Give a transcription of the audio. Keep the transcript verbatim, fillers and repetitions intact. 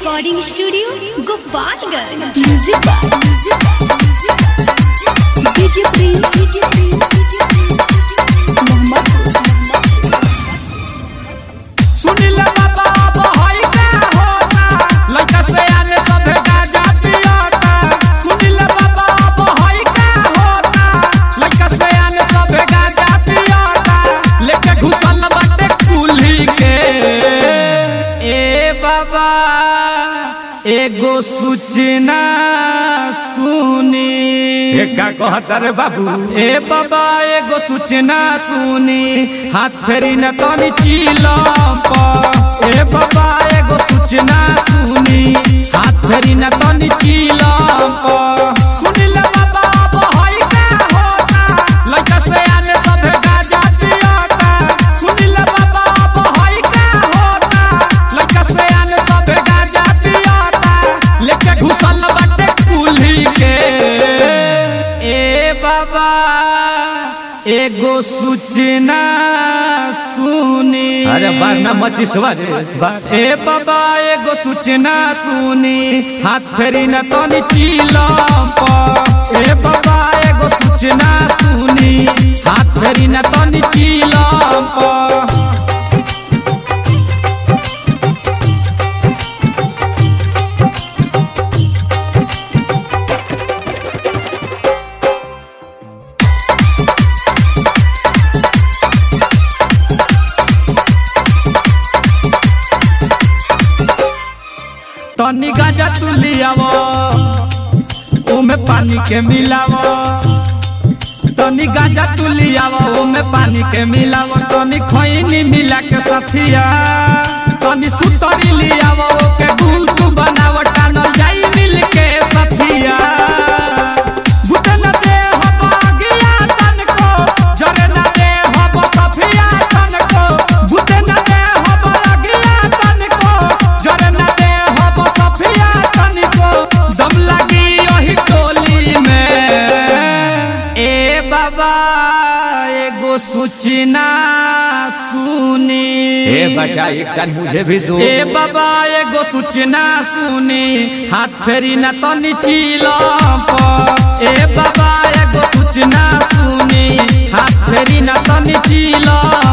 Recording studio Gopalganj. DJ Prince Sunil Baba बहई का होता लइका से आने सब गाजा पियाता। सुनिल बाबा बहई का होता लइका से आने सब गाजा पियाता। लेके घुसल बाटे कुल्ही के ए बाबा एगो सूचना सुनी। ए का कहता रे बाबू? ए बाबा एगो सूचना सुनी हाथ फेरी न तनी चिलम पर। ए बाबा एगो सूचना सुनी हाथ फेरी न तनी चिलम पर। सुनिल बाबा बहई का होता लइका से आने सब गाजा पियाता। सुनिल बाबा बहई का होता लइका से आने सब गाजा पियाता। लेके घुसल बाटे कुल्ही के ए बाबा एगो सूचना सुनी। अरे बार ना मची सवारे ए बाबा एगो सूचना सुनी हाथ फेरी न तनी चिलम पर। ए बाबा एगो सूचना सुनी हाथ फेरी न तनी चिलम पर। तनी गाजा तू लियाव ओमे पानी के मिलाव। तनी गाजा तू लियाव ओमे पानी के मिलाव। तनी खैनी मिला के सथिया तनी सुतरी लियाव ओके गुल तू बनाव टानल जाई मिल के सथिया। बुते न दे हब अगिया तन को जरे न दे हब सफिया तन को। बुते न दे हब अगिया तन को जरे न दे हब सफिया तन को। दम लगी ओही टोली में ए बाबा एगो सूचना सुनी। ए बचा एक टन मुझे भी दो। ए बाबा एगो सूचना सुनी हाथ फेरी न तनी चिलम पर। ए बाबा एगो सूचना सुनी हाथ फेरी न तनी चिलम